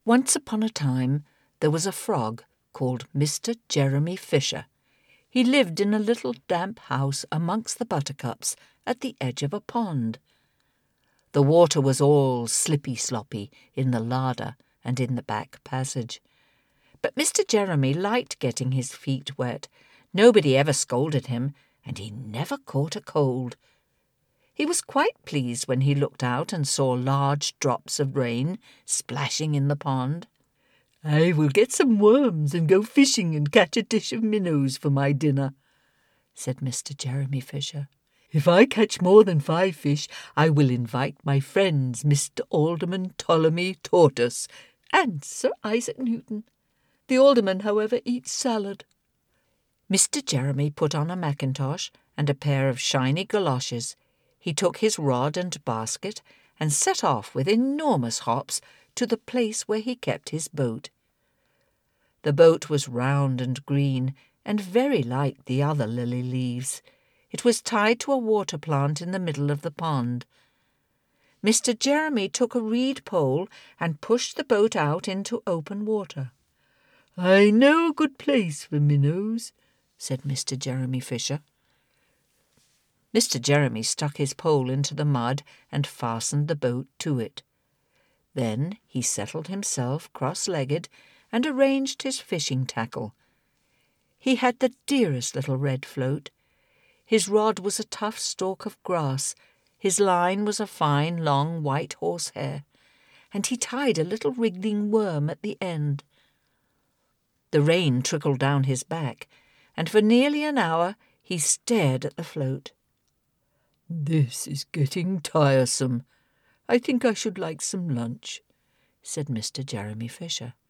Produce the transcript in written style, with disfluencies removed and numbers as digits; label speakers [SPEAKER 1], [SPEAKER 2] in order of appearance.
[SPEAKER 1] Once upon a time there was a frog called Mr. Jeremy Fisher. He lived in a little damp house amongst the buttercups at the edge of a pond. The water was all slippy-sloppy in the larder and in the back passage. But Mr. Jeremy liked getting his feet wet. Nobody ever scolded him, and he never caught a cold. He was quite pleased when he looked out and saw large drops of rain splashing in the pond. "I will get some worms and go fishing and catch a dish of minnows for my dinner," said Mr. Jeremy Fisher. "If I catch more than 5 fish, I will invite my friends Mr. Alderman Ptolemy Tortoise and Sir Isaac Newton. The alderman, however, eats salad." Mr. Jeremy put on a mackintosh and a pair of shiny galoshes. He took his rod and basket and set off with enormous hops to the place where he kept his boat. The boat was round and green and very like the other lily leaves. It was tied to a water plant in the middle of the pond. Mr. Jeremy took a reed pole and pushed the boat out into open water. "I know a good place for minnows," said Mr. Jeremy Fisher. Mr. Jeremy stuck his pole into the mud and fastened the boat to it. Then he settled himself cross-legged and arranged his fishing tackle. He had the dearest little red float. His rod was a tough stalk of grass, his line was a fine long white horsehair, and he tied a little wriggling worm at the end. The rain trickled down his back, and for nearly an hour he stared at the float. "This is getting tiresome. I think I should like some lunch," said Mr. Jeremy Fisher.